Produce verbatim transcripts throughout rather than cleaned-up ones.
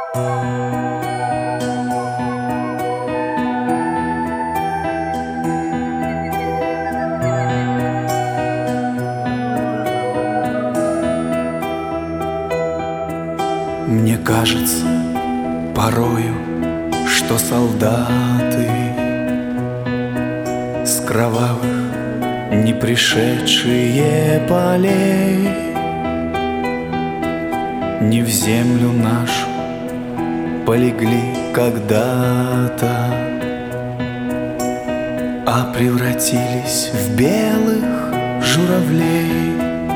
Мне кажется порою, что солдаты с кровавых не пришедшие полей не в землю нашу полегли когда-то, а превратились в белых журавлей.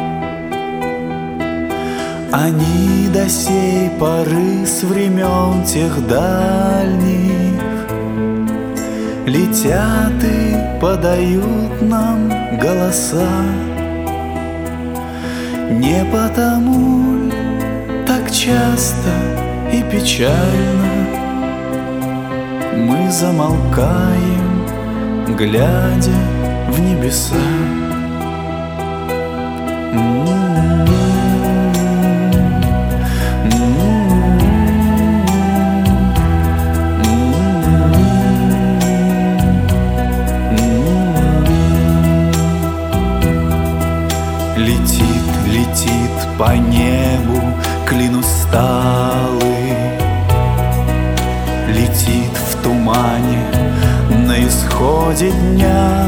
Они до сей поры с времен тех дальних летят и подают нам голоса. Не потому ль так часто и печально мы замолкаем, глядя в небеса? Летит, летит по небу клин усталый, летит в тумане на исходе дня.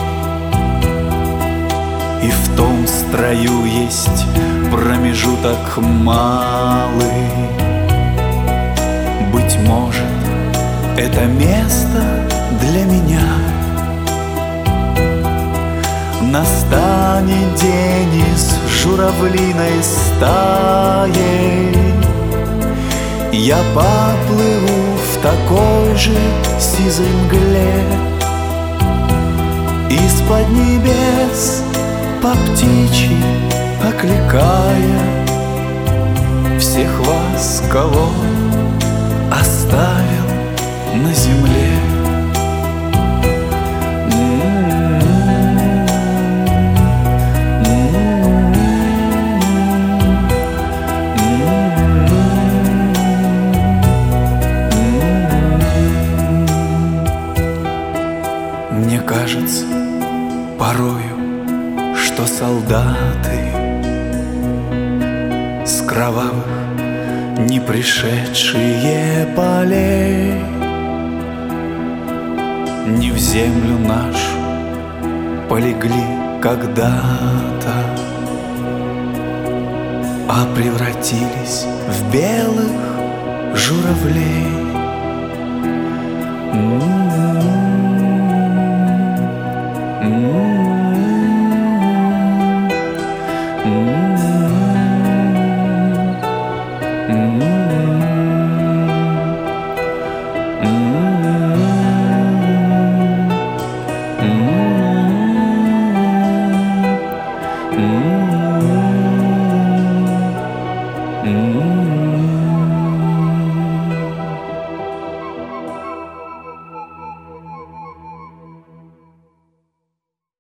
И в том строю есть промежуток малый. Быть может, это место для меня. Настанет день и с журавлиной стаей я поплыву в такой же сизой мгле. Из-под небес по птичьи окликая всех вас, кого оставил на земле. Мне кажется порою, что солдаты с кровавых не пришедшие полей не в землю нашу полегли когда-то, а превратились в белых журавлей. М-м-м.